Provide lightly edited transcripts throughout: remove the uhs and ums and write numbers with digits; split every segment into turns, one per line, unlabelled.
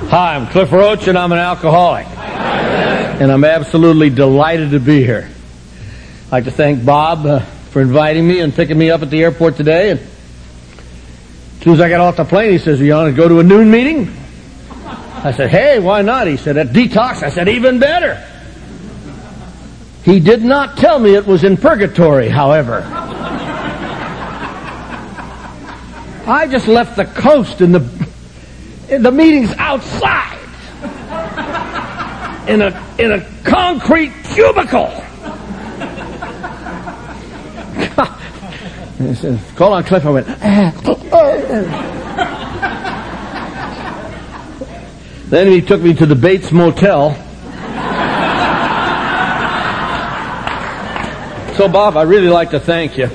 Hi, I'm Cliff Roach, and I'm an alcoholic. And I'm absolutely delighted to be here. I'd like to thank Bob for inviting me and picking me up at the airport today. And as soon as I got off the plane, he says, "You want to go to a noon meeting?" I said, "Hey, why not?" He said, "At Detox." I said, "Even better." He did not tell me it was in purgatory, however. I just left the coast and the meeting's outside in a concrete cubicle. He said, "Call on Cliff." I went, Then he took me to the Bates Motel. So, Bob, I'd really like to thank you.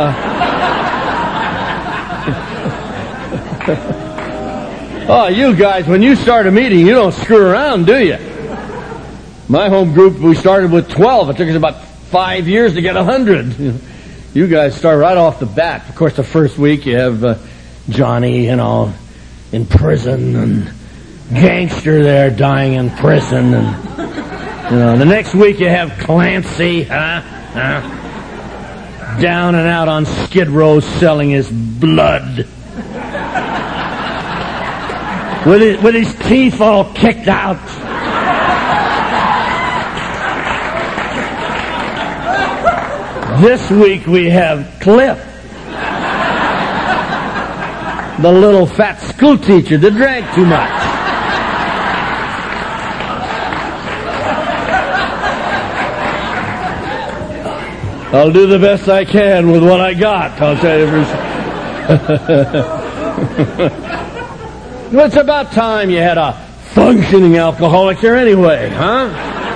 Oh, you guys, when you start a meeting, you don't screw around, do you? My home group, we started with 12. It took us about 5 years to get 100. You guys start right off the bat. Of course, the first week you have Johnny, in prison, and Gangster there dying in prison, and the next week you have Clancy, down and out on Skid Row selling his blood. With his teeth all kicked out. This week we have Cliff, the little fat school teacher that drank too much. I'll do the best I can with what I got, I'll tell you. Well, it's about time you had a functioning alcoholic here anyway, huh?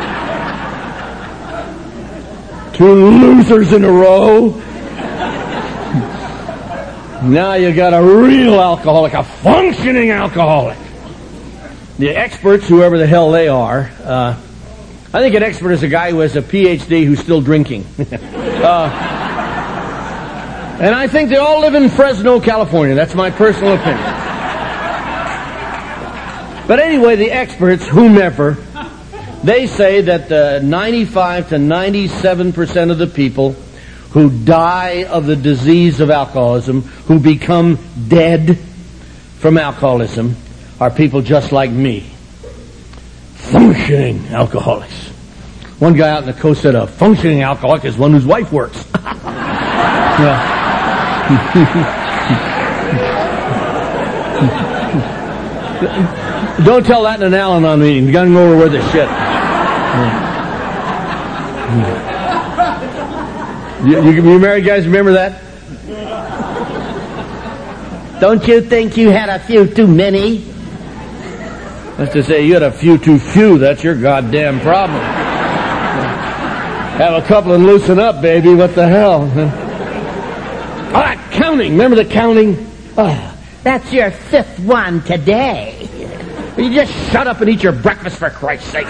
2 losers in a row. Now you got a real alcoholic, a functioning alcoholic. The experts, whoever the hell they are, I think an expert is a guy who has a PhD who's still drinking. And I think they all live in Fresno, California. That's my personal opinion. But anyway, the experts, whomever, they say that 95 to 97% of the people who die of the disease of alcoholism, who become dead from alcoholism, are people just like me. Functioning alcoholics. One guy out in the coast said a functioning alcoholic is one whose wife works. Don't tell that in an Al-Anon meeting. You got to go over with this shit. You married guys remember that? Don't you think you had a few too many? That's to say, you had a few too few. That's your goddamn problem. Have a couple and loosen up, baby. What the hell? All right, counting. Remember the counting?
Oh, that's your 5th one today.
You just shut up and eat your breakfast, for Christ's sake.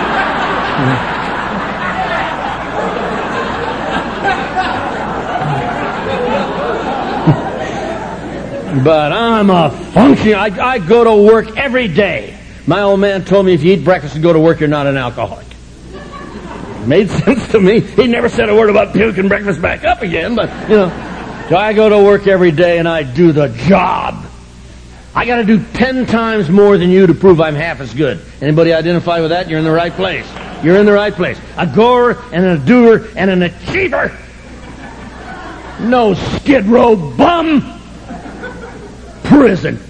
But I'm a functioning. I go to work every day. My old man told me if you eat breakfast and go to work, you're not an alcoholic. It made sense to me. He never said a word about puking breakfast back up again, but, So I go to work every day and I do the job. I got to do 10 times more than you to prove I'm half as good. Anybody identify with that? You're in the right place. You're in the right place. A goer and a doer and an achiever. No Skid Row bum. Prison.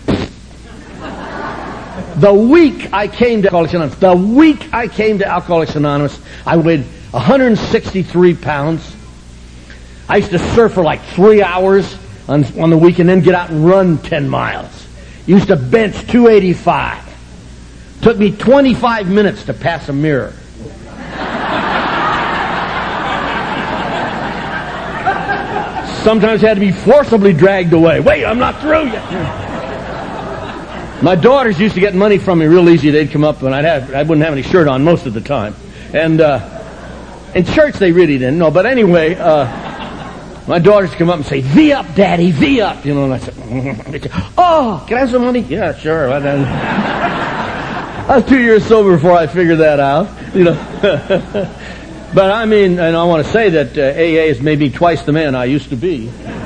The week I came to Alcoholics Anonymous, I weighed 163 pounds. I used to surf for like 3 hours on the week and then get out and run 10 miles. Used to bench 285. Took me 25 minutes to pass a mirror. Sometimes had to be forcibly dragged away. Wait, I'm not through yet. My daughters used to get money from me real easy. They'd come up and I wouldn't have any shirt on most of the time. And in church they really didn't know. But anyway, my daughters come up and say, "V up, Daddy, V up." And I said, "Oh, can I have some money?" "Yeah, sure." I was 2 years sober before I figured that out, you know. But I mean, and I want to say that AA has made me twice the man I used to be.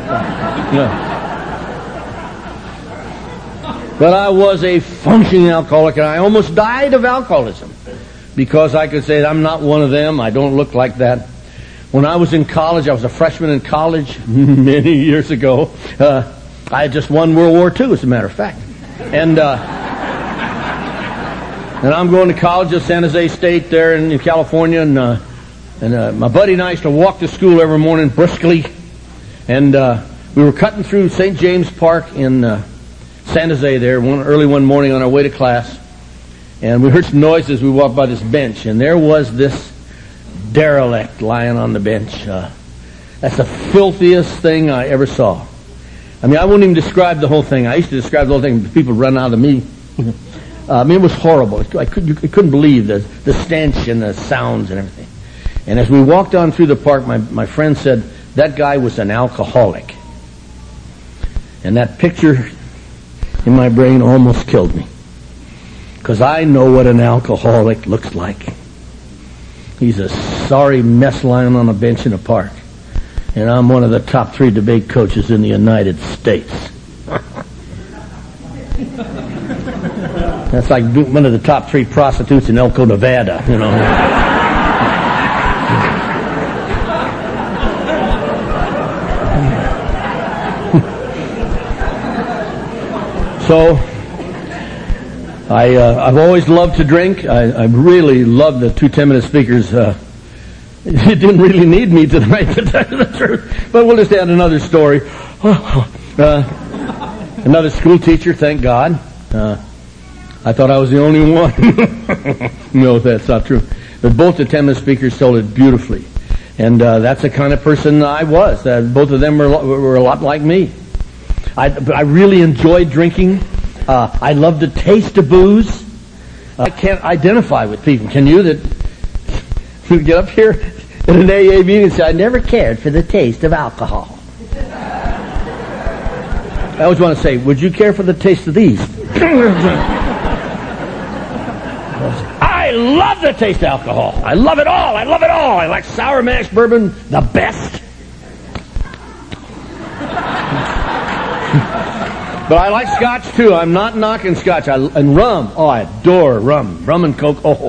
But I was a functioning alcoholic, and I almost died of alcoholism because I could say I'm not one of them. I don't look like that. When I was in college, I was a freshman in college many years ago. I had just won World War II, as a matter of fact. And I'm going to college at San Jose State there in California, and my buddy and I used to walk to school every morning briskly, and we were cutting through St. James Park in San Jose there early one morning on our way to class, and we heard some noises. We walked by this bench, and there was this derelict lying on the bench. That's the filthiest thing I ever saw. I mean, I wouldn't even describe the whole thing. I used to describe the whole thing, people run out of me. I mean, it was horrible. I couldn't believe the stench and the sounds and everything. And as we walked on through the park, my friend said, that guy was an alcoholic. And that picture in my brain almost killed me. Because I know what an alcoholic looks like. He's a sorry mess lying on a bench in a park. And I'm one of the top 3 debate coaches in the United States. That's like one of the top 3 prostitutes in Elko, Nevada, you know. So, I've always loved to drink. I really love the 2 10-minute speakers. You didn't really need me tonight to tell you the truth. But we'll just add another story. Another school teacher, thank God. I thought I was the only one. No, that's not true. But both the 10-minute speakers told it beautifully. And that's the kind of person I was. Both of them were a lot like me. I really enjoyed drinking. I love the taste of booze. I can't identify with people, can you, that you get up here in an AA meeting and say, I never cared for the taste of alcohol. I always want to say, would you care for the taste of these? I love the taste of alcohol. I love it all. I love it all. I like sour mash bourbon the best. But I like scotch too. I'm not knocking scotch. And rum. Oh, I adore rum. Rum and Coke. Oh.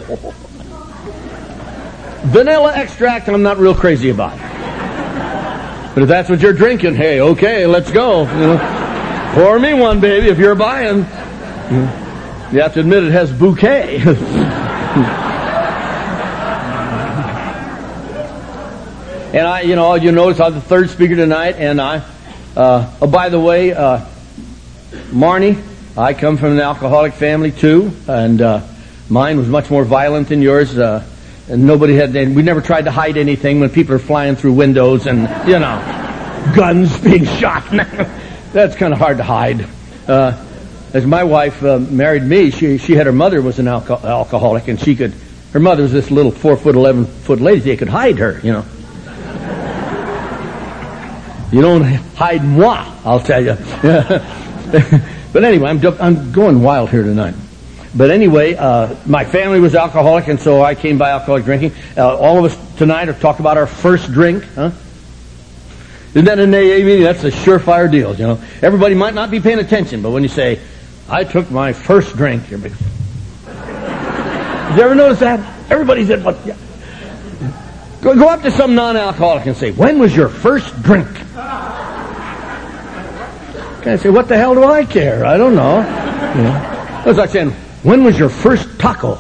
Vanilla extract I'm not real crazy about. But if that's what you're drinking, hey, okay, let's go. You know, pour me one, baby, if you're buying. You have to admit it has bouquet. And you notice I'm the 3rd speaker tonight, and oh, by the way, Marnie, I come from an alcoholic family too, and mine was much more violent than yours. And we never tried to hide anything when people are flying through windows and, you know, guns being shot. That's kind of hard to hide. As my wife married me, she had her mother was an alcoholic, and her mother was this little 4'11" lady. They could hide her, you know. You don't hide moi, I'll tell you. But anyway, I'm going wild here tonight. But anyway, my family was alcoholic, and so I came by alcoholic drinking. All of us tonight have talked about our first drink, huh? Isn't that an AA meeting? That's a surefire deal, you know. Everybody might not be paying attention, but when you say, I took my first drink, everybody... Did you ever notice that? Everybody said, what? Yeah. Go up to some non-alcoholic and say, when was your first drink? Can I say, what the hell do I care? I don't know. You know. It's like saying, when was your first taco?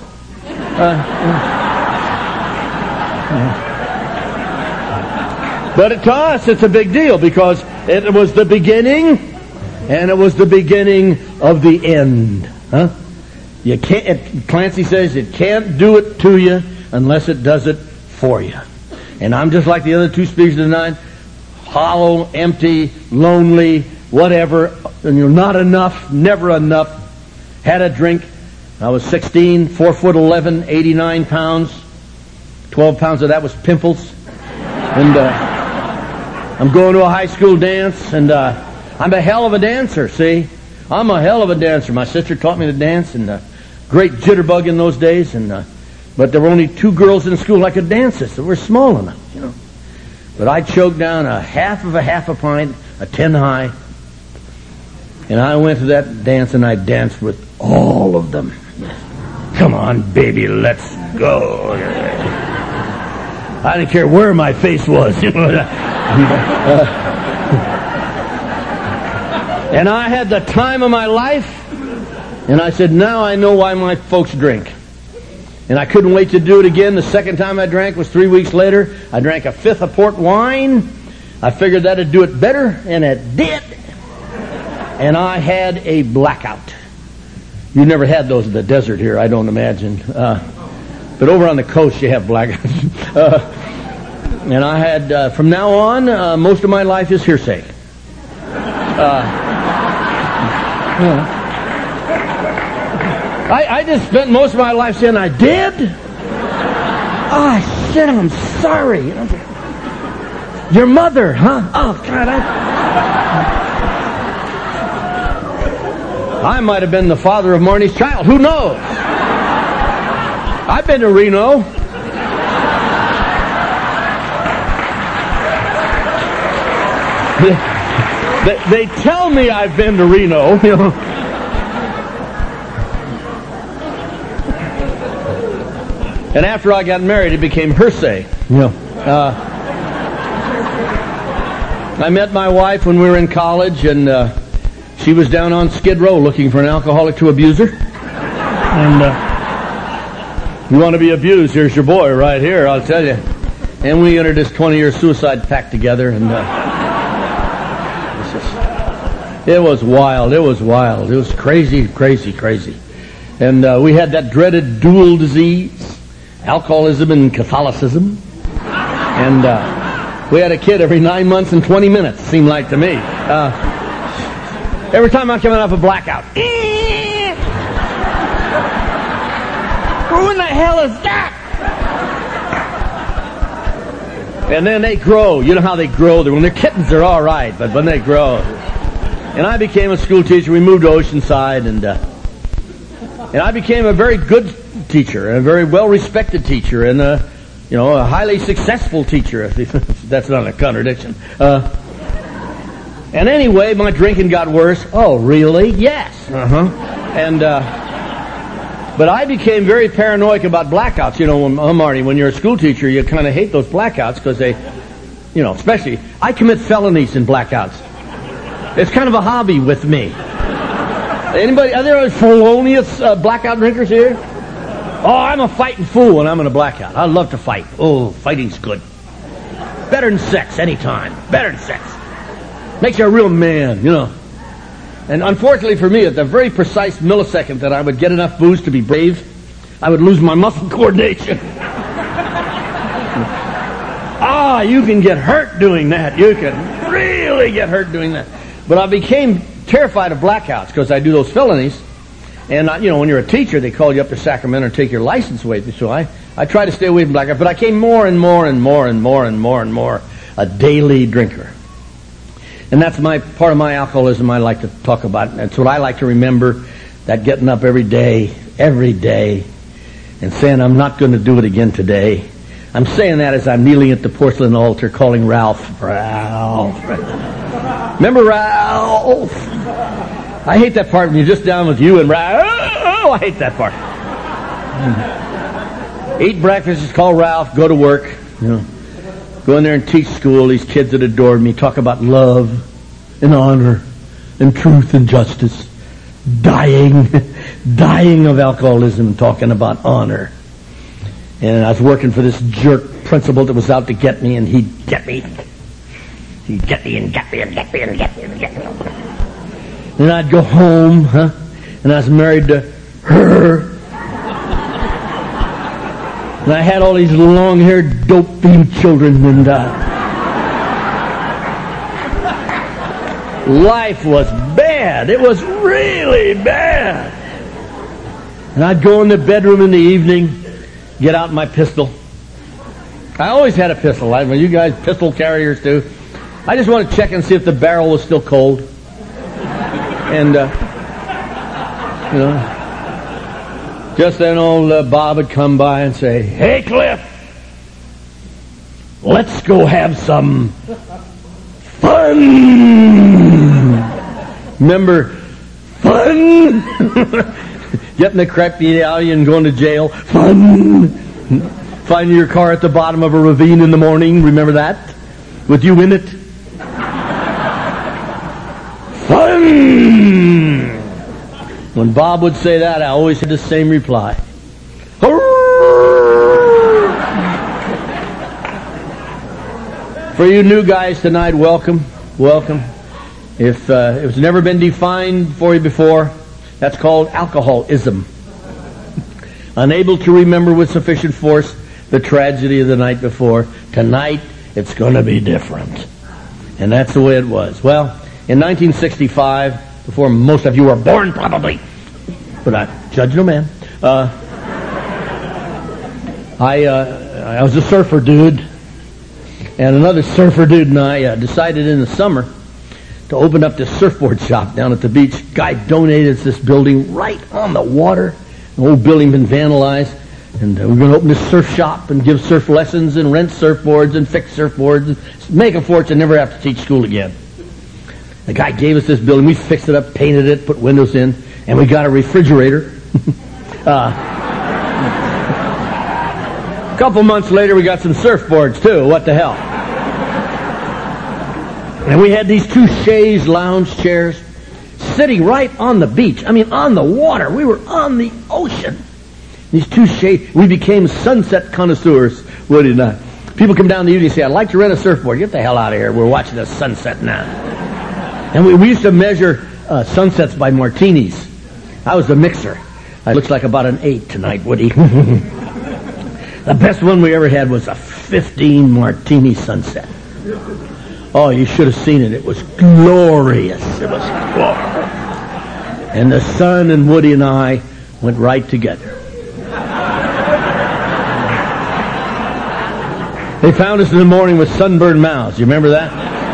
But to us, it's a big deal because it was the beginning, and it was the beginning of the end. Huh? You can't. Clancy says it can't do it to you unless it does it for you. And I'm just like the other 2 speakers tonight, hollow, empty, lonely, whatever. And you're not enough, never enough. Had a drink. I was 16, 4'11", 89 pounds. 12 pounds of that was pimples. And I'm going to a high school dance, and I'm a hell of a dancer, see? I'm a hell of a dancer. My sister taught me to dance, and great jitterbug in those days, but there were only 2 girls in school I could dance with that were small enough, But I choked down a half a pint, a 10 high, and I went to that dance and I danced with all of them. Come on, baby, let's go. I didn't care where my face was, And I had the time of my life, and I said, now I know why my folks drink. And I couldn't wait to do it again. The second time I drank was 3 weeks later. I drank a 5th of port wine. I figured that'd do it better, and it did. And I had a blackout. You never had those in the desert here, I don't imagine. But over on the coast, you have blackouts. And I had, from now on, most of my life is hearsay. I just spent most of my life saying I did. Oh, shit, I'm sorry. Your mother, huh? Oh, God, I might have been the father of Marnie's child. Who knows? I've been to Reno. They tell me I've been to Reno, And after I got married, it became hearsay. I met my wife when we were in college, and she was down on Skid Row looking for an alcoholic to abuse her. And you want to be abused, here's your boy right here, I'll tell you. And we entered this 20-year suicide pact together, and it was wild. It was wild. It was crazy, crazy, crazy. And we had that dreaded dual disease, alcoholism and Catholicism. And we had a kid every 9 months and 20 minutes, seemed like to me. Every time I'm coming off a blackout. Who in the hell is that? And then they grow. You know how they grow. When they're kittens, they're all right. But when they grow. And I became a school teacher. We moved to Oceanside. And I became a very good teacher. And a very well-respected teacher. And, a highly successful teacher. If that's not a contradiction. And anyway, my drinking got worse. Oh, really? Yes. And, but I became very paranoid about blackouts. Marty, when you're a school teacher, you kind of hate those blackouts because they, especially, I commit felonies in blackouts. It's kind of a hobby with me. Anybody, are there felonious blackout drinkers here? Oh, I'm a fighting fool when I'm in a blackout. I love to fight. Oh, fighting's good. Better than sex, anytime. Better than sex. Makes you a real man, And unfortunately for me, at the very precise millisecond that I would get enough booze to be brave, I would lose my muscle coordination. You can get hurt doing that. You can really get hurt doing that. But I became terrified of blackouts because I do those felonies. And, when you're a teacher, they call you up to Sacramento and take your license away. So I try to stay away from blackouts. But I came more and more a daily drinker. And that's part of my alcoholism I like to talk about. That's what I like to remember, that getting up every day, and saying, I'm not going to do it again today. I'm saying that as I'm kneeling at the porcelain altar calling Ralph. Remember Ralph? I hate that part when you're just down with you and Ralph. Oh, I hate that part. Eat breakfast, just call Ralph, go to work, Go in there and teach school, these kids that adored me, talk about love and honor and truth and justice. Dying of alcoholism, talking about honor. And I was working for this jerk principal that was out to get me, and he'd get me. He'd get me and get me and get me and get me and get me. And I'd go home, and I was married to her. And I had all these long-haired, dope-fiend children, and life was bad. It was really bad. And I'd go in the bedroom in the evening, get out my pistol. I always had a pistol. You guys pistol carriers too. I just want to check and see if the barrel was still cold. And, Just then old Bob would come by and say, "Hey, Cliff, let's go have some fun." Remember, fun? Getting the crappy alley and going to jail. Fun. Finding your car at the bottom of a ravine in the morning. Remember that? With you in it? Fun. When Bob would say that, I always had the same reply. For you new guys tonight, welcome. Welcome. If it's never been defined for you before, that's called alcoholism. Unable to remember with sufficient force the tragedy of the night before. Tonight, it's going to be different. And that's the way it was. Well, in 1965, before most of you were born probably, but I judge no man, I was a surfer dude, and another surfer dude and I decided in the summer to open up this surfboard shop down at the beach. Guy donated this building right on the water. The old building been vandalized, and we're going to open this surf shop and give surf lessons and rent surfboards and fix surfboards and make a fortune, never have to teach school again. The guy gave us this building. We fixed it up, painted it, put windows in, and we got a refrigerator. A couple months later, we got some surfboards too. What the hell? And we had these two chaise lounge chairs sitting right on the beach. I mean, on the water. We were on the ocean. These two chaise, we became sunset connoisseurs, Woody and I. People come down the evening and say, "I'd like to rent a surfboard." Get the hell out of here. We're watching the sunset now. And we used to measure sunsets by martinis. I was the mixer. I looked like about an 8 tonight, Woody. The best one we ever had was a 15 martini sunset. Oh, you should have seen it. It was glorious. It was glorious. And the sun and Woody and I went right together. They found us in the morning with sunburned mouths. You remember that?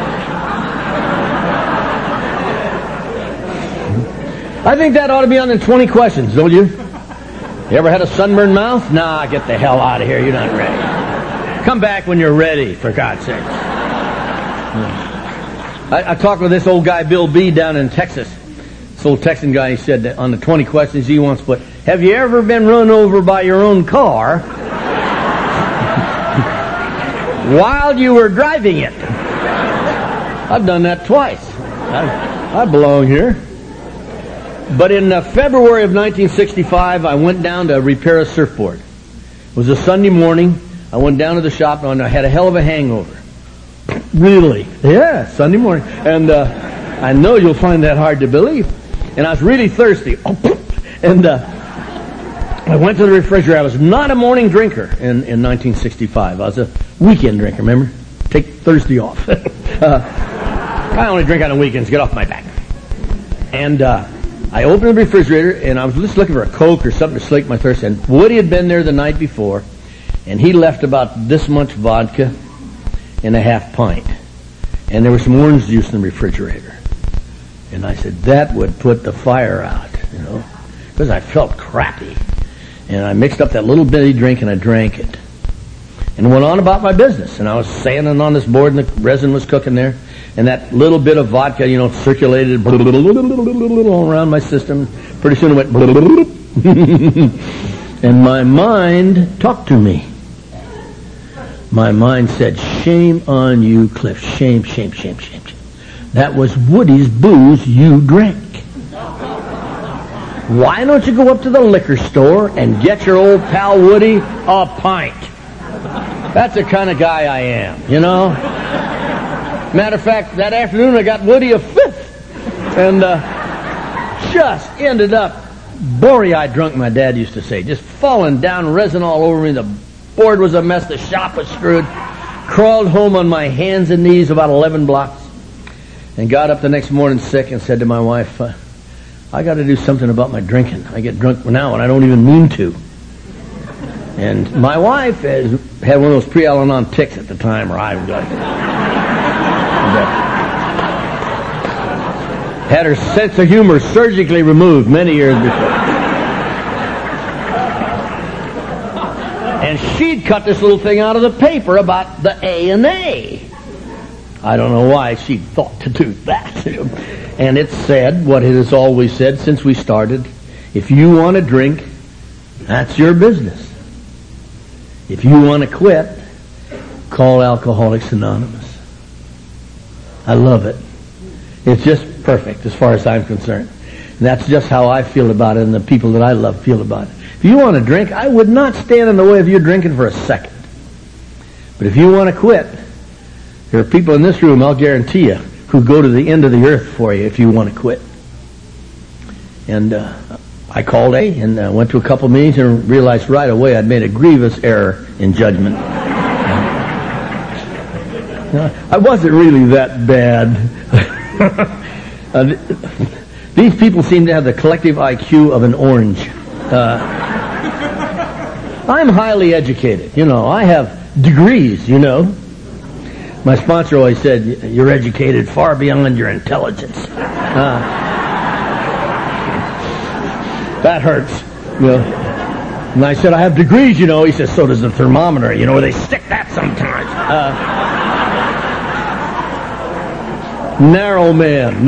I think that ought to be on the 20 questions, don't you? You ever had a sunburned mouth? Nah, get the hell out of here. You're not ready. Come back when you're ready, for God's sake. I talked with this old guy, Bill B., down in Texas. This old Texan guy, he said that on the 20 questions he wants to put, have you ever been run over by your own car while you were driving it? I've done that twice. I belong here. But in February of 1965, I went down to repair a surfboard. It was a Sunday morning. I went down to the shop and I had a hell of a hangover. Really? Yeah, Sunday morning. And I know you'll find that hard to believe. And I was really thirsty. And I went to the refrigerator. I was not a morning drinker in 1965. I was a weekend drinker, remember? Take Thursday off. I only drink on the weekends. Get off my back. And I opened the refrigerator, and I was just looking for a Coke or something to slake my thirst. And Woody had been there the night before, and he left about this much vodka in a half pint. And there was some orange juice in the refrigerator. And I said, that would put the fire out, you know, because I felt crappy. And I mixed up that little bitty drink, and I drank it. And went on about my business. And I was sanding on this board, and the resin was cooking there. And that little bit of vodka, you know, circulated all around my system. Pretty soon it went and my mind talked to me. My mind said, shame on you, Cliff. Shame, shame, shame, shame, shame. That was Woody's booze you drank. Why don't you go up to the liquor store and get your old pal Woody a pint? That's the kind of guy I am, you know? Matter of fact, that afternoon I got Woody a fifth. And just ended up bory-eyed drunk, my dad used to say. Just falling down, resin all over me. The board was a mess. The shop was screwed. Crawled home on my hands and knees about 11 blocks. And got up the next morning sick and said to my wife, I got to do something about my drinking. I get drunk now and I don't even mean to. And my wife had one of those pre-Al-Anon tics at the time, or I was like... had her sense of humor surgically removed many years before. And she'd cut this little thing out of the paper about the A&A. I don't know why she thought to do that. And it said what it has always said since we started. If you want to drink, that's your business. If you want to quit, call Alcoholics Anonymous. I love it. It's just perfect as far as I'm concerned. And that's just how I feel about it, and the people that I love feel about it. If you want to drink, I would not stand in the way of you drinking for a second. But if you want to quit, there are people in this room, I'll guarantee you, who go to the end of the earth for you if you want to quit. And I called A and went to a couple meetings and realized right away I'd made a grievous error in judgment. I wasn't really that bad. These people seem to have the collective IQ of an orange. I'm highly educated. I have degrees, My sponsor always said, you're educated far beyond your intelligence. That hurts. And I said, I have degrees, He says, so does the thermometer, where they stick that sometimes. Narrow man.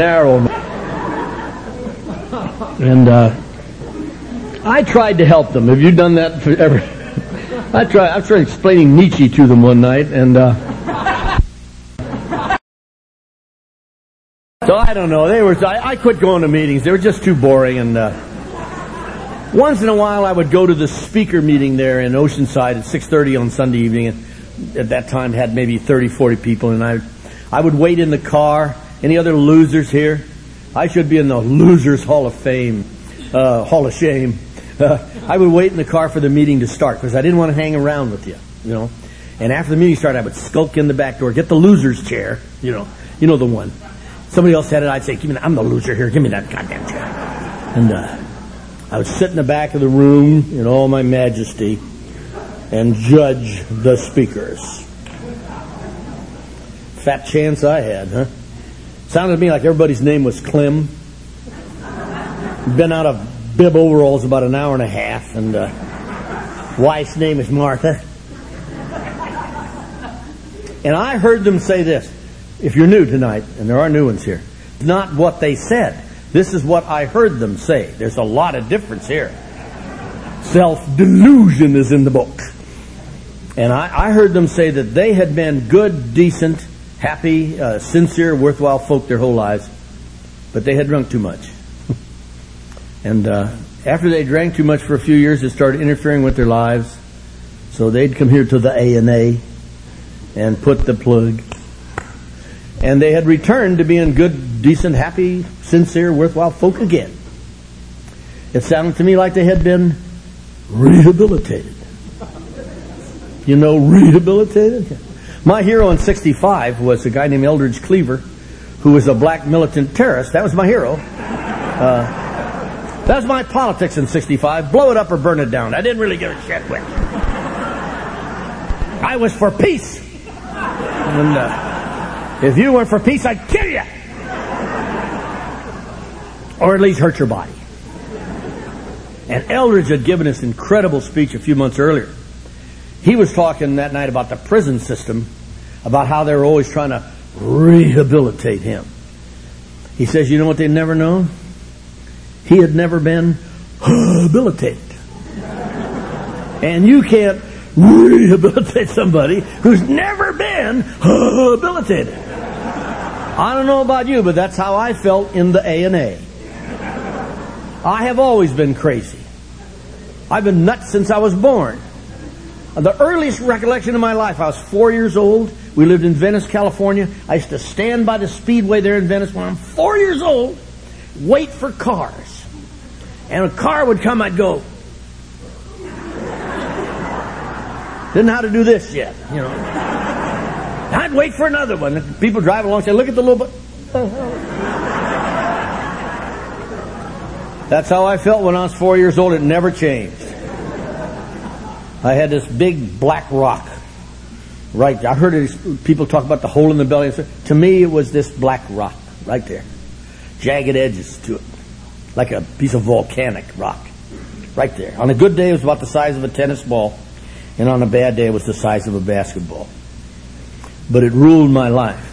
And I tried to help them. Have you done that ever? I tried explaining Nietzsche to them one night, and so I don't know. I quit going to meetings. They were just too boring, and once in a while I would go to the speaker meeting there in Oceanside at 6:30 on Sunday evening, and at that time had maybe 30, 40 people, and I would wait in the car. Any other losers here? I should be in the Losers Hall of Fame, Hall of Shame. I would wait in the car for the meeting to start because I didn't want to hang around with you, And after the meeting started, I would skulk in the back door, get the loser's chair, you know the one. Somebody else had it, I'd say, I'm the loser here, give me that goddamn chair. And I would sit in the back of the room in all my majesty and judge the speakers. Fat chance I had, huh? Sounded to me like everybody's name was Clem. Been out of bib overalls about an hour and a half, and wife's name is Martha. And I heard them say this. If you're new tonight, and there are new ones here, it's not what they said. This is what I heard them say. There's a lot of difference here. Self-delusion is in the book. And I heard them say that they had been good, decent, happy, sincere, worthwhile folk their whole lives, but they had drunk too much. And after they drank too much for a few years, it started interfering with their lives. So they'd come here to the A&A and put the plug. And they had returned to being good, decent, happy, sincere, worthwhile folk again. It sounded to me like they had been rehabilitated. Rehabilitated? My hero in 65 was a guy named Eldridge Cleaver, who was a black militant terrorist. That was my hero. That was my politics in 65. Blow it up or burn it down. I didn't really give a shit which. I was for peace. And if you weren't for peace, I'd kill you. Or at least hurt your body. And Eldridge had given this incredible speech a few months earlier. He was talking that night about the prison system, about how they were always trying to rehabilitate him. He says, you know what they'd never known? He had never been rehabilitated. And you can't rehabilitate somebody who's never been rehabilitated. I don't know about you, but that's how I felt in the A&A. I have always been crazy. I've been nuts since I was born. The earliest recollection of my life, I was 4 years old. We lived in Venice, California. I used to stand by the speedway there in Venice when I'm 4 years old, wait for cars. And a car would come, I'd go. Didn't know how to do this yet, I'd wait for another one. People drive along and say, look at the little bit. That's how I felt when I was 4 years old. It never changed. I had this big black rock. Right, I heard people talk about the hole in the belly. To me, it was this black rock right there. Jagged edges to it. Like a piece of volcanic rock. Right there. On a good day, it was about the size of a tennis ball. And on a bad day, it was the size of a basketball. But it ruled my life.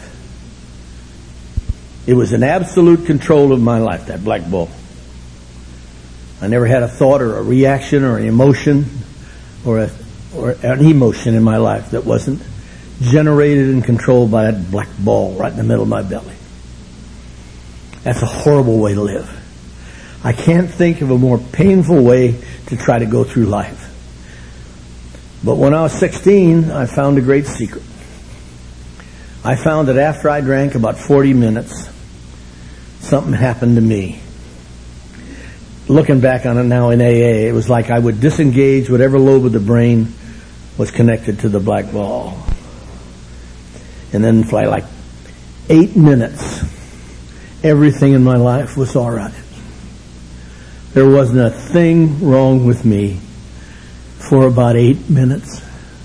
It was in absolute control of my life, that black ball. I never had a thought or a reaction or an emotion or an emotion in my life that wasn't generated and controlled by that black ball right in the middle of my belly. That's a horrible way to live. I can't think of a more painful way to try to go through life. But when I was 16, I found a great secret. I found that after I drank about 40 minutes, something happened to me. Looking back on it now in AA, it was like I would disengage whatever lobe of the brain was connected to the black ball. And then for like 8 minutes, everything in my life was all right. There wasn't a thing wrong with me for about 8 minutes.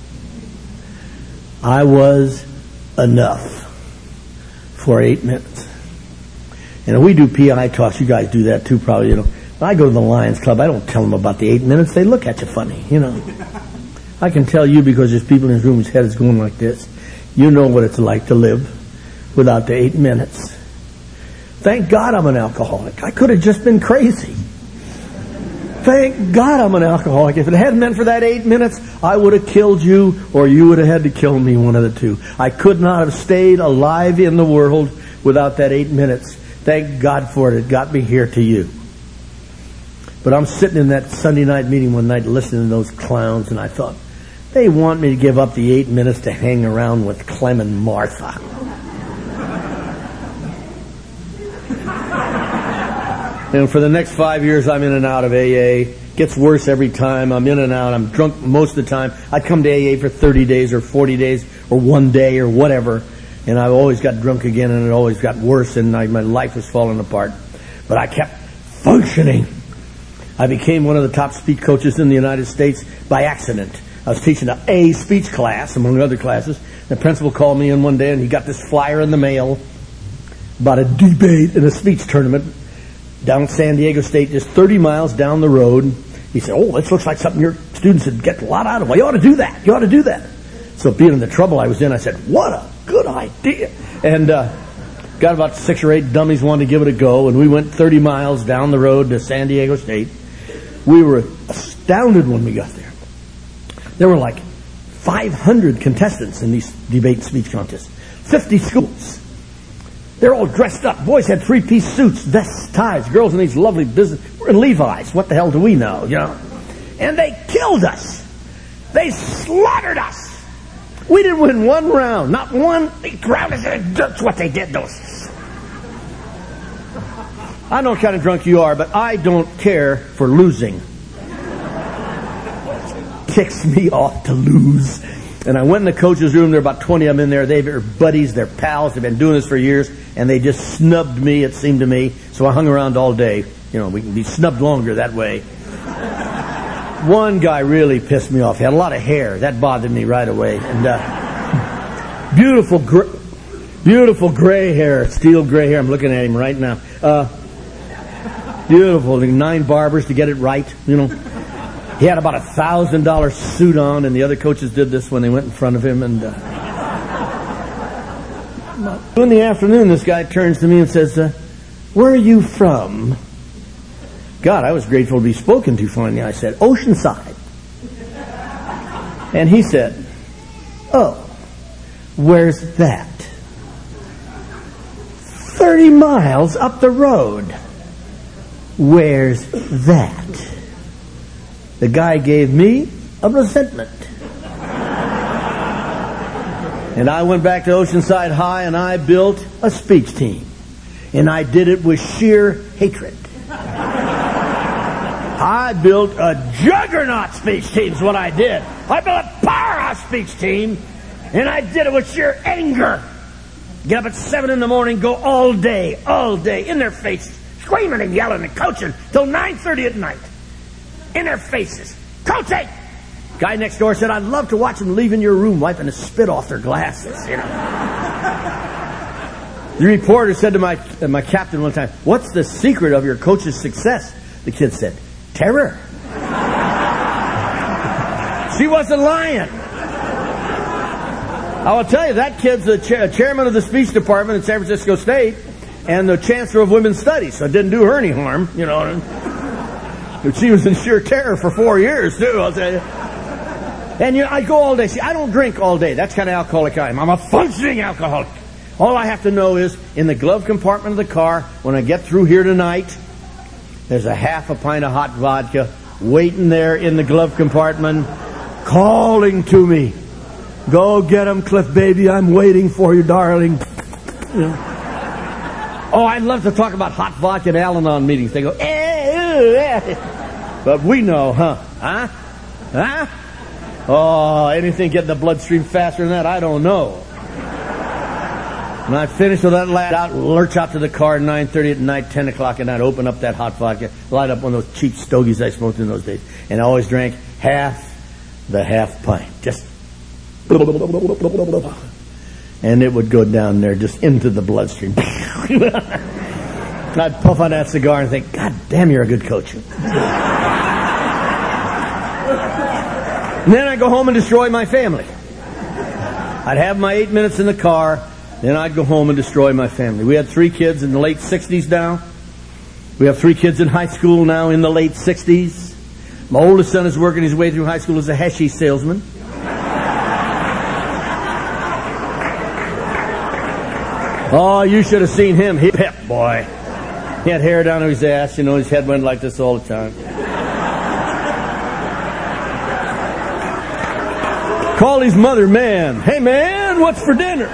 I was enough for 8 minutes. And we do PI talks. You guys do that too, probably. When I go to the Lions Club, I don't tell them about the 8 minutes. They look at you funny, I can tell you because there's people in this room whose head is going like this. You know what it's like to live without the 8 minutes. Thank God I'm an alcoholic. I could have just been crazy. Thank God I'm an alcoholic. If it hadn't been for that 8 minutes, I would have killed you or you would have had to kill me, one of the two. I could not have stayed alive in the world without that 8 minutes. Thank God for it. It got me here to you. But I'm sitting in that Sunday night meeting one night listening to those clowns, and I thought, they want me to give up the 8 minutes to hang around with Clem and Martha. And for the next 5 years, I'm in and out of AA. Gets worse every time. I'm in and out. I'm drunk most of the time. I'd come to AA for 30 days or 40 days or 1 day or whatever. And I always got drunk again, and it always got worse, and my life was falling apart. But I kept functioning. I became one of the top speech coaches in the United States by accident. I was teaching an A speech class, among other classes. The principal called me in one day, and he got this flyer in the mail about a debate in a speech tournament down at San Diego State, just 30 miles down the road. He said, oh, this looks like something your students would get a lot out of. Well, you ought to do that. You ought to do that. So being in the trouble I was in, I said, what a good idea. And got about 6 or 8 dummies wanted to give it a go, and we went 30 miles down the road to San Diego State. We were astounded when we got there. There were like 500 contestants in these debate speech contests. 50 schools. They're all dressed up. Boys had 3-piece suits, vests, ties. Girls in these lovely business. We're in Levi's. What the hell do we know, And they killed us. They slaughtered us. We didn't win one round. Not one. They ground us. That's what they did, those. I know what kind of drunk you are, but I don't care for losing. Ticks me off to lose. And I went in the coach's room. There were about 20 of them in there. They're buddies. They're pals. They've been doing this for years. And they just snubbed me, it seemed to me. So I hung around all day. We can be snubbed longer that way. One guy really pissed me off. He had a lot of hair. That bothered me right away. And beautiful gray hair. Steel gray hair. I'm looking at him right now. Beautiful. 9 barbers to get it right, He had about $1,000 suit on, and the other coaches did this when they went in front of him. And in the afternoon, this guy turns to me and says, where are you from? God, I was grateful to be spoken to finally. I said, Oceanside. And he said, oh, where's that? 30 miles up the road. Where's that? The guy gave me a resentment. And I went back to Oceanside High and I built a speech team. And I did it with sheer hatred. I built a juggernaut speech team is what I did. I built a powerhouse speech team, and I did it with sheer anger. Get up at 7 in the morning, go all day, in their faces, screaming and yelling and coaching till 9:30 at night. In their faces. Coaching! Guy next door said, I'd love to watch them leaving your room wiping the spit off their glasses, The reporter said to my captain one time, what's the secret of your coach's success? The kid said, terror. She wasn't lying. I will tell you, that kid's the chairman of the speech department at San Francisco State and the chancellor of women's studies, so it didn't do her any harm, you know. But she was in sheer terror for 4 years, too, I'll tell you. And I go all day. See, I don't drink all day. That's kind of alcoholic I am. I'm a functioning alcoholic. All I have to know is, in the glove compartment of the car, when I get through here tonight, there's a half a pint of hot vodka waiting there in the glove compartment, calling to me. Go get him, Cliff, baby. I'm waiting for you, darling. You know. Oh, I'd love to talk about hot vodka at Al-Anon meetings. They go, but we know, huh? Oh, anything getting the bloodstream faster than that, I don't know. When I finish with that lad, lurch out to the car at 9:30 at night, 10 o'clock at night, open up that hot vodka, light up one of those cheap stogies I smoked in those days, and I always drank half pint. Just... and it would go down there just into the bloodstream. I'd puff on that cigar and think, God damn, you're a good coach. And then I'd go home and destroy my family. I'd have my 8 minutes in the car, then I'd go home and destroy my family. We had 3 kids in the late 60s now. We have 3 kids in high school now in the late 60s. My oldest son is working his way through high school as a Heshy salesman. Oh, you should have seen him. Hip, boy. He had hair down to his ass. You know, his head went like this all the time. Called his mother, man. Hey, man, what's for dinner?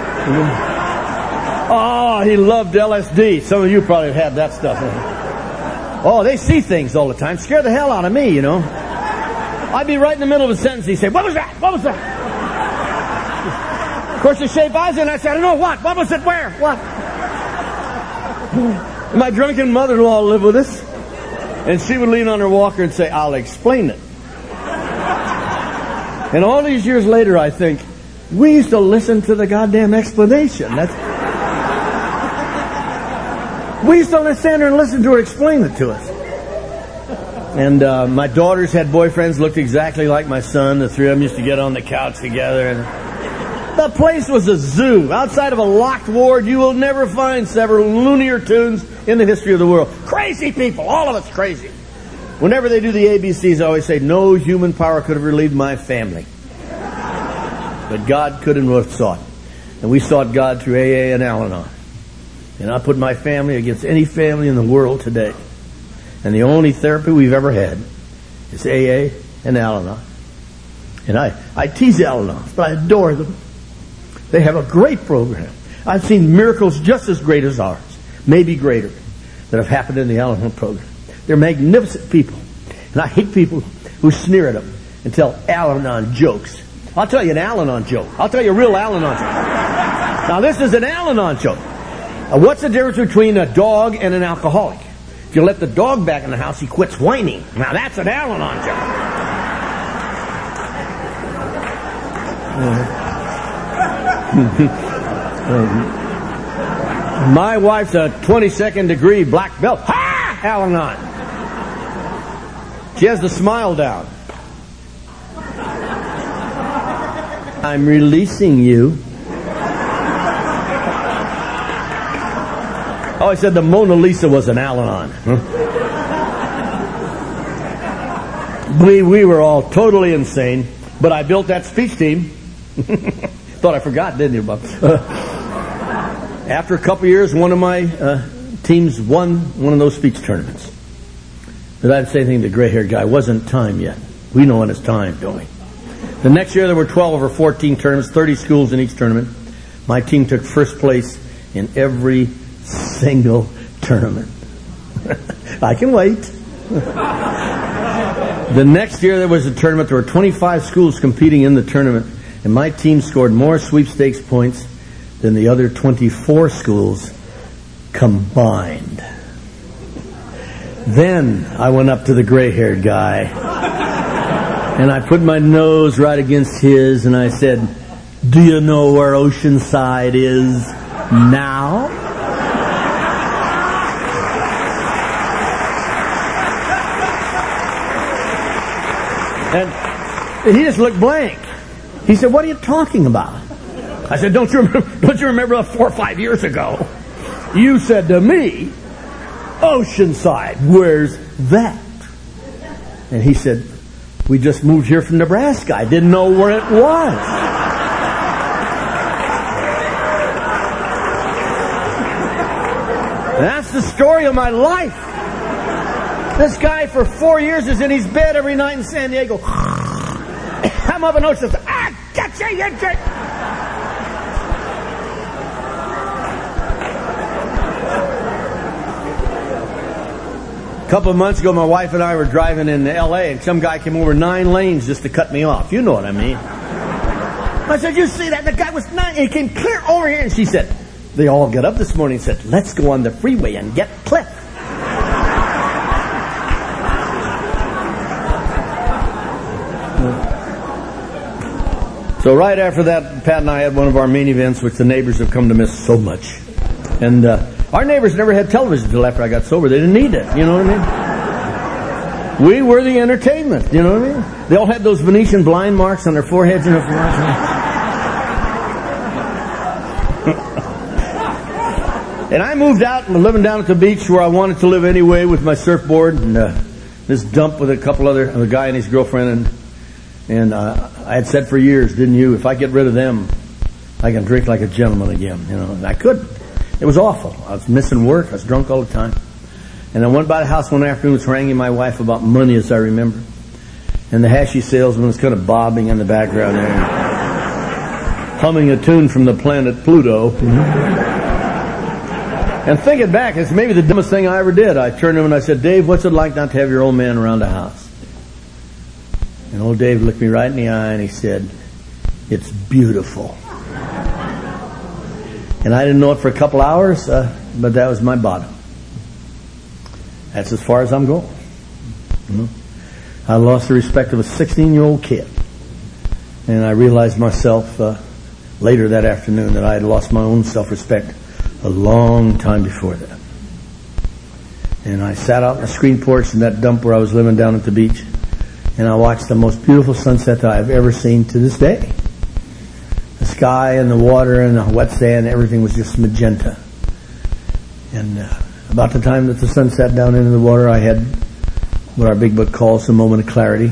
Oh, he loved LSD. Some of you probably have had that stuff. Oh, they see things all the time. Scare the hell out of me, you know. I'd be right in the middle of a sentence. He'd say, what was that? What was that? Of course, the shape eyes and I said, I don't know what. What was it? Where? What? And my drunken mother-in-law lived with us. And she would lean on her walker and say, I'll explain it. And all these years later, I think, we used to listen to the goddamn explanation. We used to stand there and listen to her explain it to us. And my daughters had boyfriends looked exactly like my son. The 3 of them used to get on the couch together. And the place was a zoo. Outside of a locked ward, you will never find several loonier tunes in the history of the world. Crazy people. All of us crazy. Whenever they do the ABCs, I always say, no human power could have relieved my family. But God could and would have sought. And we sought God through AA and Al-Anon. And I put my family against any family in the world today. And the only therapy we've ever had is AA and Al-Anon. And I tease Al-Anon, but I adore them. They have a great program. I've seen miracles just as great as ours, maybe greater, that have happened in the Al-Anon program. They're magnificent people. And I hate people who sneer at them and tell Al-Anon jokes. I'll tell you an Al-Anon joke. I'll tell you a real Al-Anon joke. Now, this is an Al-Anon joke. What's the difference between a dog and an alcoholic? If you let the dog back in the house, he quits whining. Now, that's an Al-Anon joke. My wife's a 22nd degree black belt. Ha! Al-Anon. She has the smile down. I'm releasing you. Oh, I said the Mona Lisa was an Al-Anon. Huh? We were all totally insane, but I built that speech team. Thought I forgot, didn't you, Bob? After a couple of years, one of my teams won one of those speech tournaments. But I'd say anything to the gray-haired guy. It wasn't time yet. We know when it's time, don't we? The next year there were 12 or 14 tournaments, 30 schools in each tournament. My team took first place in every single tournament. I can wait. The next year there was a tournament. There were 25 schools competing in the tournament, and my team scored more sweepstakes points than the other 24 schools combined. Then I went up to the gray-haired guy, and I put my nose right against his, and I said, do you know where Oceanside is now? And he just looked blank. He said, what are you talking about? I said, don't you remember 4 or 5 years ago? You said to me, Oceanside, where's that? And he said, we just moved here from Nebraska. I didn't know where it was. That's the story of my life. This guy for 4 years is in his bed every night in San Diego. I'm up in Oceanside. Gotcha, you jerk. A couple of months ago, my wife and I were driving in L.A., and some guy came over 9 lanes just to cut me off. You know what I mean. I said, you see that? The guy was 9, and he came clear over here. And she said, they all got up this morning and said, let's go on the freeway and get Cliff. So right after that, Pat and I had one of our main events, which the neighbors have come to miss so much. And our neighbors never had television until after I got sober. They didn't need it, you know what I mean? We were the entertainment, you know what I mean? They all had those Venetian blind marks on their foreheads. You know, and I moved out and was living down at the beach where I wanted to live anyway with my surfboard and this dump with a couple a guy and his girlfriend. And I had said for years, didn't you, if I get rid of them, I can drink like a gentleman again. You know, and I couldn't. It was awful. I was missing work. I was drunk all the time. And I went by the house one afternoon, was haranguing my wife about money, as I remember. And the hashy salesman was kind of bobbing in the background there, humming a tune from the planet Pluto. And thinking back, it's maybe the dumbest thing I ever did. I turned to him and I said, Dave, what's it like not to have your old man around the house? And old Dave looked me right in the eye and he said, it's beautiful. And I didn't know it for a couple hours, but that was my bottom. That's as far as I'm going. I lost the respect of a 16-year-old kid. And I realized myself later that afternoon that I had lost my own self-respect a long time before that. And I sat out on the screen porch in that dump where I was living down at the beach. And I watched the most beautiful sunset that I've ever seen to this day. The sky and the water and the wet sand, everything was just magenta. And about the time that the sun sat down into the water, I had what our big book calls the moment of clarity.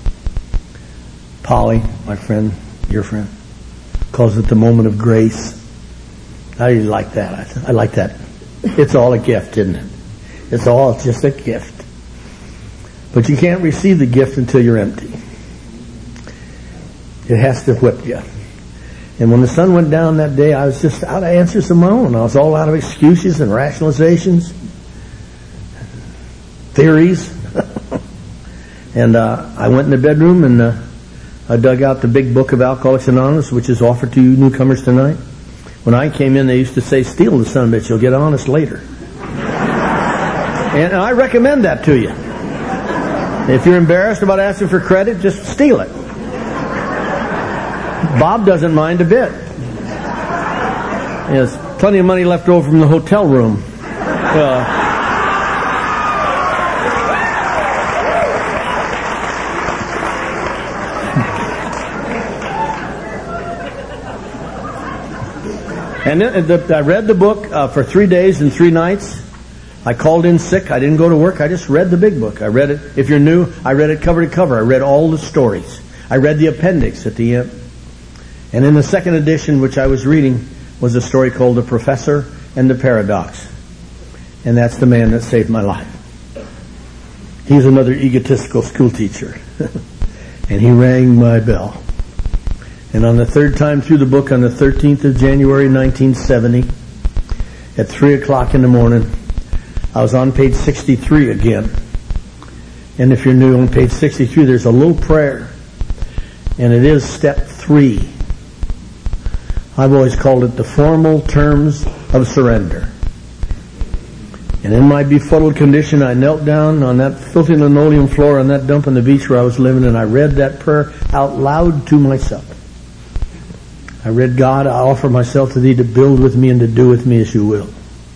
Polly, my friend, your friend, calls it the moment of grace. I really like that. I like that. It's all a gift, isn't it? It's all just a gift. But you can't receive the gift until you're empty. It has to whip you. And when the sun went down that day, I was just out of answers of my own. I was all out of excuses and rationalizations, theories. And I went in the bedroom and I dug out the big book of Alcoholics Anonymous, which is offered to you newcomers tonight. When I came in, they used to say, steal the son of a bitch, you'll get honest later. And I recommend that to you. If you're embarrassed about asking for credit, just steal it. Bob doesn't mind a bit. He has plenty of money left over from the hotel room. And I read the book for 3 days and 3 nights. I called in sick. I didn't go to work. I just read the big book. I read it. If you're new, I read it cover to cover. I read all the stories. I read the appendix at the end. And in the second edition, which I was reading, was a story called The Professor and the Paradox. And that's the man that saved my life. He's another egotistical school teacher. And he rang my bell. And on the third time through the book, on the 13th of January, 1970, at 3 o'clock in the morning, I was on page 63 again. And if you're new, on page 63, there's a little prayer. And it is step 3. I've always called it the formal terms of surrender. And in my befuddled condition, I knelt down on that filthy linoleum floor on that dump on the beach where I was living, and I read that prayer out loud to myself. I read, God, I offer myself to Thee to build with me and to do with me as You will.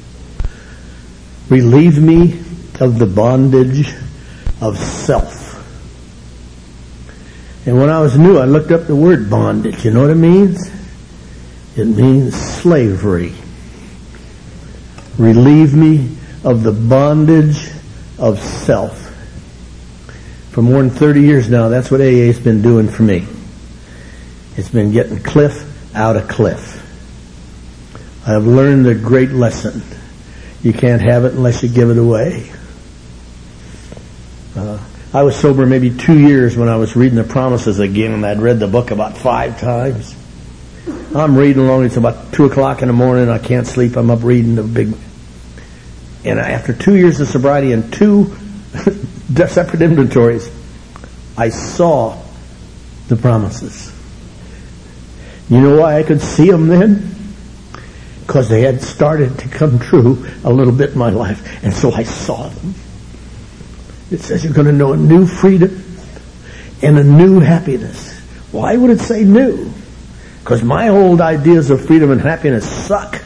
Relieve me of the bondage of self
And when I was new, I looked up the word bondage. You know what it means? It means slavery. Relieve me of the bondage of self. For more than 30 years now, that's what AA's been doing for me. It's been getting Cliff out of Cliff. I have learned a great lesson. You can't have it unless you give it away. I was sober maybe 2 years when I was reading the Promises again, and I'd read the book about 5 times. I'm reading along. It's about 2 o'clock in the morning. I can't sleep. I'm up reading the big... And after 2 years of sobriety and 2 separate inventories, I saw the promises. You know why I could see them then? Because they had started to come true a little bit in my life. And so I saw them. It says you're going to know a new freedom and a new happiness. Why would it say new? Because my old ideas of freedom and happiness suck.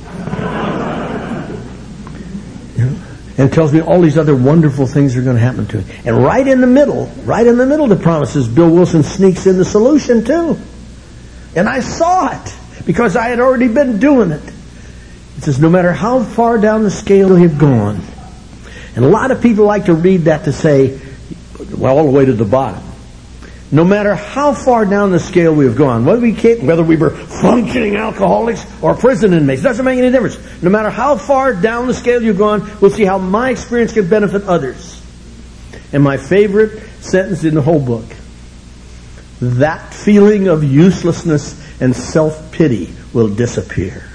And it tells me all these other wonderful things are going to happen to me. And right in the middle of the promises, Bill Wilson sneaks in the solution too. And I saw it because I had already been doing it. It says no matter how far down the scale you've gone. And a lot of people like to read that to say, well, all the way to the bottom. No matter how far down the scale we have gone, whether we were functioning alcoholics or prison inmates, doesn't make any difference. No matter how far down the scale you've gone, we'll see how my experience can benefit others. And my favorite sentence in the whole book, that feeling of uselessness and self-pity will disappear.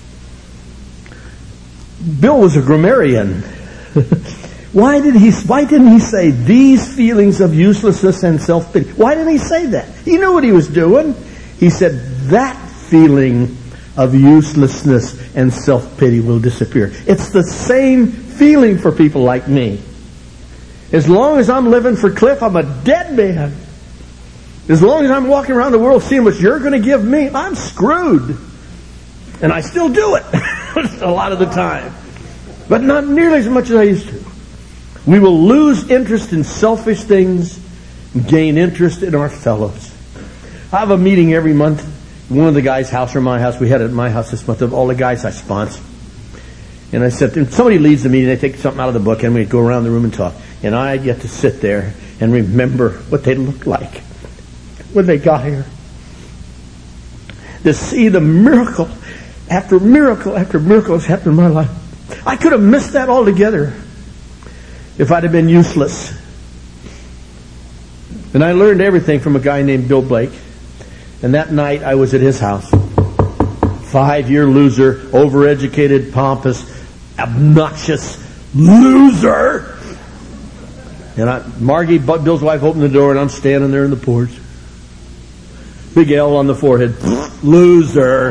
Bill was a grammarian. Why didn't he say these feelings of uselessness and self-pity? Why didn't he say that? He knew what he was doing. He said that feeling of uselessness and self-pity will disappear. It's the same feeling for people like me. As long as I'm living for Cliff, I'm a dead man. As long as I'm walking around the world seeing what you're going to give me, I'm screwed. And I still do it a lot of the time. But not nearly as much as I used to. We will lose interest in selfish things and gain interest in our fellows. I have a meeting every month. One of the guys' house or my house. We had it at my house this month of all the guys I sponsor. And I said, somebody leads the meeting, they take something out of the book, and we go around the room and talk. And I get to sit there and remember what they looked like when they got here. To see the miracle after miracle after miracle has happened in my life. I could have missed that altogether if I'd have been useless. And I learned everything from a guy named Bill Blake. And that night I was at his house. 5-year loser, overeducated, pompous, obnoxious loser. And Margie, Bill's wife, opened the door and I'm standing there in the porch. Big L on the forehead. Loser.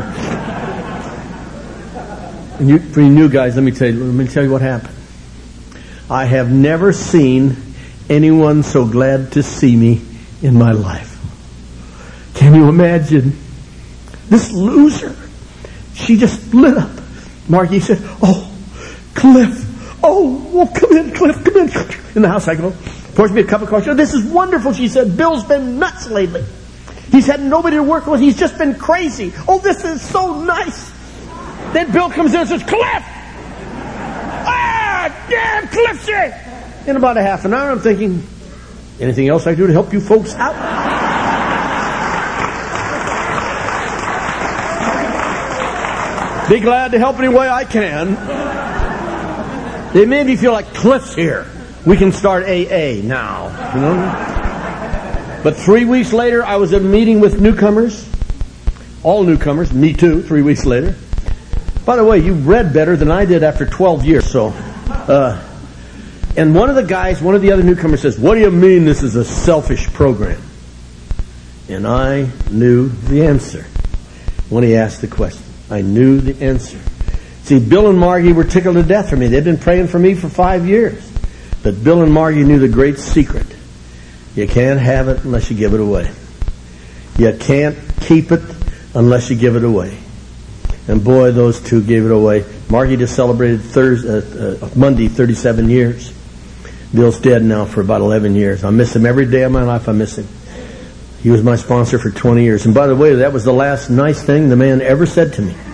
And for you new guys, let me tell you what happened. I have never seen anyone so glad to see me in my life. Can you imagine? This loser, she just lit up. Margie said, "Oh, Cliff. Oh, come in, Cliff, come in." In the house I go, pours me a cup of coffee. "Oh, this is wonderful," she said. "Bill's been nuts lately. He's had nobody to work with. He's just been crazy. Oh, this is so nice." Then Bill comes in and says, "Cliff! Damn, Cliff's here!" In about a half an hour, I'm thinking, anything else I can do to help you folks out? Be glad to help any way I can. They made me feel like Cliff's here. We can start AA now. You know? But 3 weeks later, I was at a meeting with newcomers. All newcomers. Me too, 3 weeks later. By the way, you read better than I did after 12 years, so... and one of the other newcomers says, "What do you mean this is a selfish program?" And I knew the answer when he asked the question. I knew the answer. See, Bill and Margie were tickled to death for me. They'd been praying for me for 5 years. But Bill and Margie knew the great secret. You can't have it unless you give it away. You can't keep it unless you give it away. And boy, those two gave it away. Margie just celebrated Monday 37 years. Bill's dead now for about 11 years. I miss him every day of my life. I miss him. He was my sponsor for 20 years. And by the way, that was the last nice thing the man ever said to me.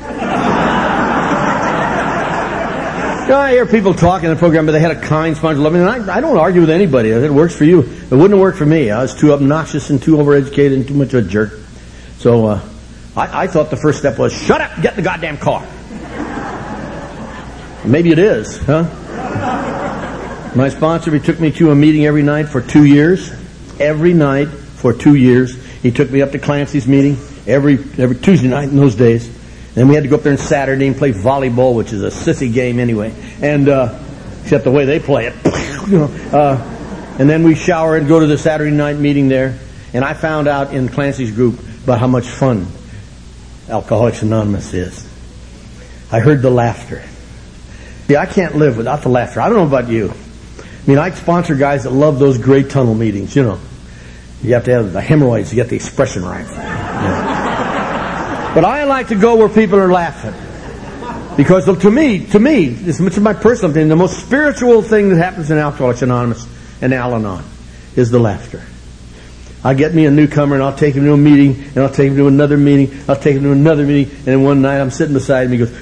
I hear people talking in the program, but they had a kind sponsor. And I don't argue with anybody. If it works for you, it wouldn't have worked for me. I was too obnoxious and too overeducated and too much of a jerk. So I thought the first step was, shut up, get in the goddamn car. Maybe it is, huh? My sponsor, he took me to a meeting every night for 2 years. Every night for 2 years. He took me up to Clancy's meeting every Tuesday night in those days. And we had to go up there on Saturday and play volleyball, which is a sissy game anyway. And except the way they play it. And then we shower and go to the Saturday night meeting there. And I found out in Clancy's group about how much fun Alcoholics Anonymous is. I heard the laughter. Yeah, I can't live without the laughter. I don't know about you. I mean, I sponsor guys that love those great tunnel meetings, You have to have the hemorrhoids to get the expression right. Yeah. But I like to go where people are laughing. Because to me, this is my personal opinion, the most spiritual thing that happens in Alcoholics Anonymous and Al-Anon is the laughter. I get me a newcomer and I'll take him to a meeting and I'll take him to another meeting, I'll take him to another meeting, and then one night I'm sitting beside him and he goes,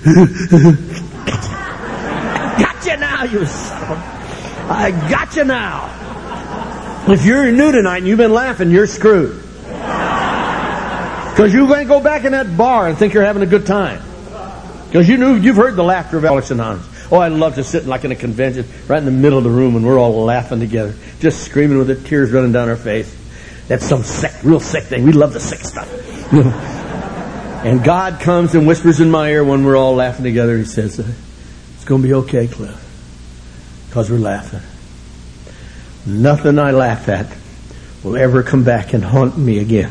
Gotcha now, you son of a... I got you now. If you're new tonight and you've been laughing, you're screwed. Because you're going to go back in that bar and think you're having a good time. Because you've heard the laughter of Alcoholics Anonymous. Oh, I love to sit like in a convention, right in the middle of the room, and we're all laughing together, just screaming with the tears running down our face. That's some sick, real sick thing. We love the sick stuff. And God comes and whispers in my ear when we're all laughing together. He says, it's going to be okay, Cliff. Because we're laughing. Nothing I laugh at will ever come back and haunt me again.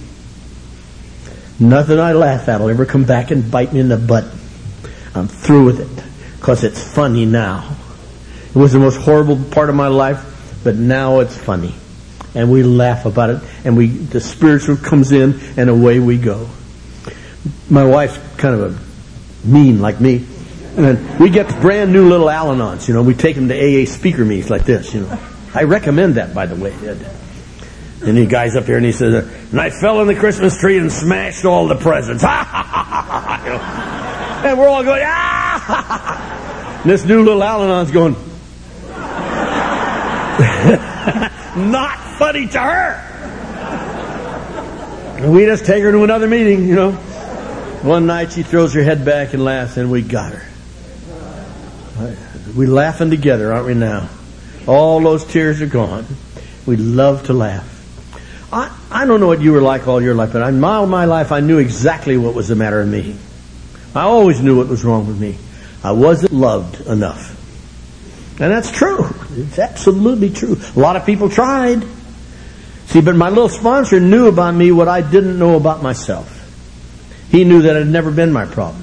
Nothing I laugh at will ever come back and bite me in the butt. I'm through with it. Because it's funny now. It was the most horrible part of my life, but now it's funny. And we laugh about it, and the spiritual comes in, and away we go. My wife's kind of a mean like me. And we get brand new little Al-Anons, We take them to AA speaker meetings like this, I recommend that, by the way. And the guy's up here and he says, and I fell in the Christmas tree and smashed all the presents. And we're all going, ah! And this new little Al-Anon's going, not funny to her. And we just take her to another meeting, One night she throws her head back and laughs, and we got her. We're laughing together, aren't we now? All those tears are gone. We love to laugh. I don't know what you were like all your life, but in all my life I knew exactly what was the matter with me. I always knew what was wrong with me. I wasn't loved enough. And that's true. It's absolutely true. A lot of people tried. See, but my little sponsor knew about me what I didn't know about myself. He knew that it had never been my problem.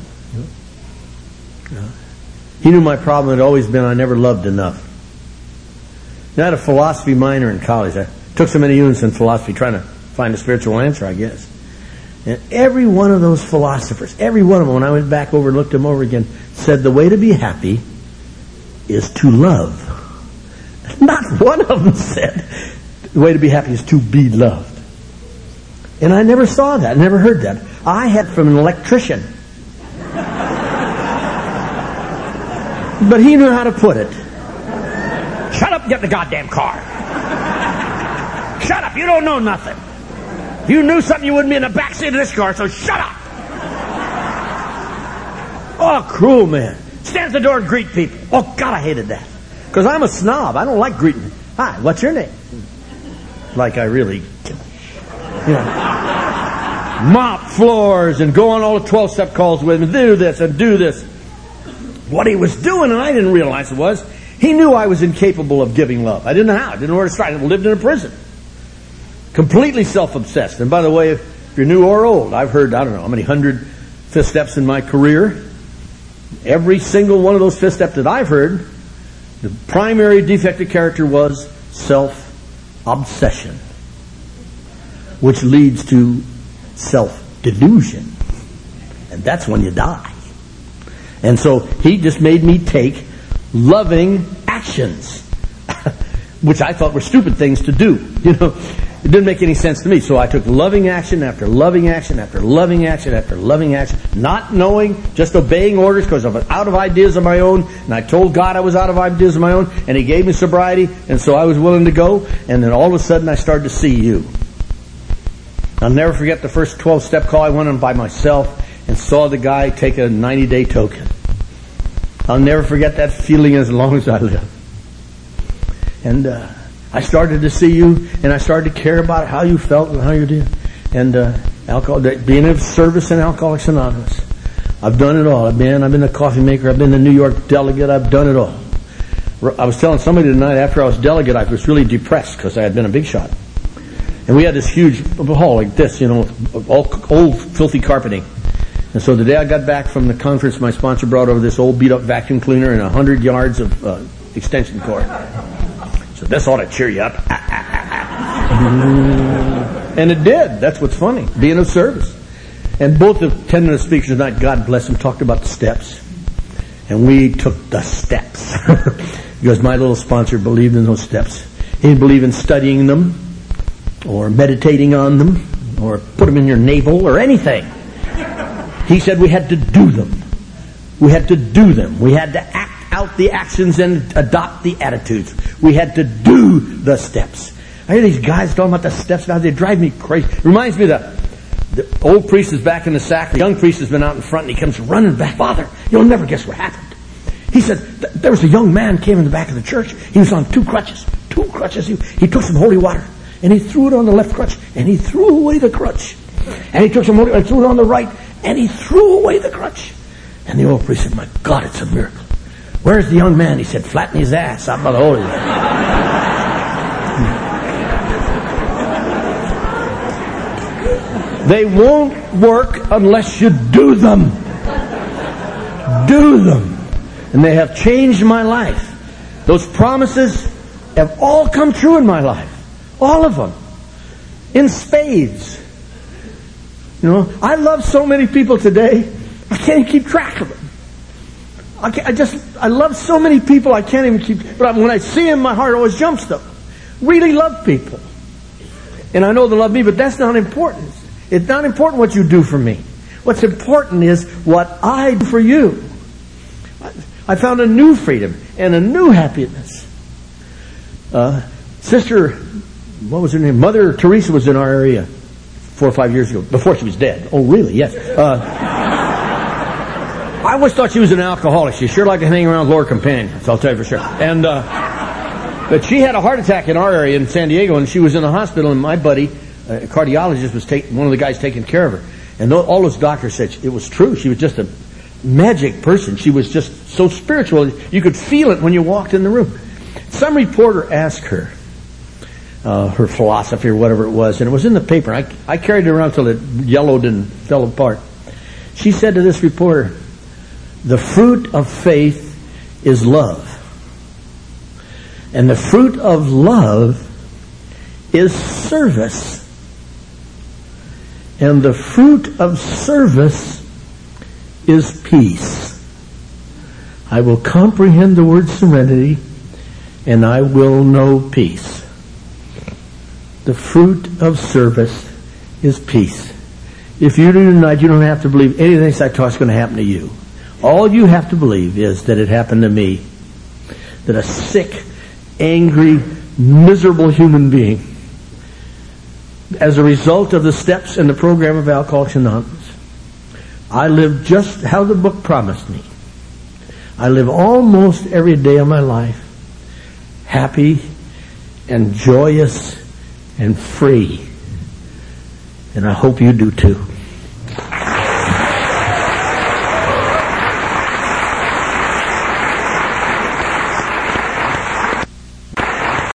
He knew my problem had always been I never loved enough. I had a philosophy minor in college. I took so many units in philosophy trying to find a spiritual answer, I guess. And every one of those philosophers, every one of them, when I went back over and looked them over again, said the way to be happy is to love. Not one of them said the way to be happy is to be loved. And I never saw that, never heard that. I had from an electrician. But he knew how to put it. Shut up and get in the goddamn car. Shut up, you don't know nothing. If you knew something, you wouldn't be in the backseat of this car, so shut up. Oh, cruel man. Stands at the door and greet people. Oh, God, I hated that. Because I'm a snob. I don't like greeting. Hi, what's your name? Like I really... mop floors and go on all the 12-step calls with me. Do this and do this. What he was doing, and I didn't realize it was, he knew I was incapable of giving love. I didn't know how. I didn't know where to start. I lived in a prison. Completely self-obsessed. And by the way, if you're new or old, I've heard, I don't know how many 100 fifth steps in my career. Every single one of those fifth steps that I've heard, the primary defect of character was self-obsession, which leads to self-delusion. And that's when you die. And so he just made me take loving actions, which I thought were stupid things to do,
It didn't make any sense to me. So I took loving action after loving action after loving action after loving action, not knowing, just obeying orders because I was out of ideas of my own. And I told God I was out of ideas of my own, and He gave me sobriety, and so I was willing to go. And then all of a sudden I started to see you. I'll never forget the first 12-step call. I went on by myself and saw the guy take a 90-day token. I'll never forget that feeling as long as I live. And I started to see you, and I started to care about how you felt and how you did. And being of service in Alcoholics Anonymous. I've done it all. I've been a coffee maker. I've been the New York delegate. I've done it all. I was telling somebody tonight, after I was delegate, I was really depressed because I had been a big shot. And we had this huge hall like this, with all old filthy carpeting. And so the day I got back from the conference, my sponsor brought over this old beat-up vacuum cleaner and 100 yards of extension cord. So this ought to cheer you up. And it did. That's what's funny, being of service. And both the 10-minute speakers tonight, God bless them, talked about the steps. And we took the steps. Because my little sponsor believed in those steps. He didn't believe in studying them, or meditating on them, or put them in your navel, or anything. He said we had to do them. We had to do them. We had to act out the actions and adopt the attitudes. We had to do the steps. I hear these guys talking about the steps now. They drive me crazy. It reminds me that the old priest is back in the sack. The young priest has been out in front, and he comes running back. Father, you'll never guess what happened. He said, there was a young man came in the back of the church. He was on two crutches. He took some holy water, and he threw it on the left crutch, and he threw away the crutch. And he took some holy water, and threw it on the right, and he threw away the crutch. And the old priest said, my God, it's a miracle. Where's the young man? He said, flatten his ass out by the holy water. They won't work unless you do them. Do them. And they have changed my life. Those promises have all come true in my life. All of them. In spades. I love so many people today, I can't even keep track of them. I love so many people, I can't even keep, but when I see them, my heart always jumps to them. Really love people. And I know they love me, but that's not important. It's not important what you do for me. What's important is what I do for you. I found a new freedom and a new happiness. Sister, what was her name? Mother Teresa was in our area 4 or 5 years ago, before she was dead. Oh, really? Yes. I always thought she was an alcoholic. She sure liked to hang around lower companions, I'll tell you for sure. And but she had a heart attack in our area in San Diego, and she was in the hospital, and my buddy, a cardiologist, was one of the guys taking care of her. And all those doctors said it was true. She was just a magic person. She was just so spiritual. You could feel it when you walked in the room. Some reporter asked her her philosophy or whatever it was, and it was in the paper. I carried it around till it yellowed and fell apart. She said to this reporter, the fruit of faith is love. And the fruit of love is service. And the fruit of service is peace. I will comprehend the word serenity, and I will know peace. The fruit of service is peace. If you do tonight, you don't have to believe anything I taught is going to happen to you. All you have to believe is that it happened to me. That a sick, angry, miserable human being, as a result of the steps in the program of Alcoholics Anonymous, I live just how the book promised me. I live almost every day of my life happy and joyous and free. And I hope you do too.